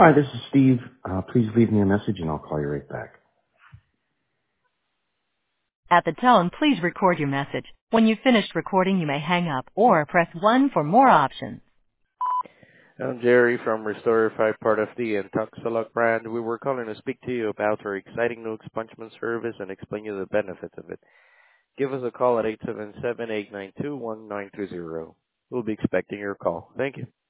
Hi, this is Steve. Please leave me a message and I'll call you right back. At the tone, please record your message. When you've finished recording, you may hang up or press 1 for more options. I'm Jerry from Restorify, part of the Intoxilog brand. We were calling to speak to you about our exciting new expungement service and explain you the benefits of it. Give us a call at 877-892-1920. We'll be expecting your call. Thank you.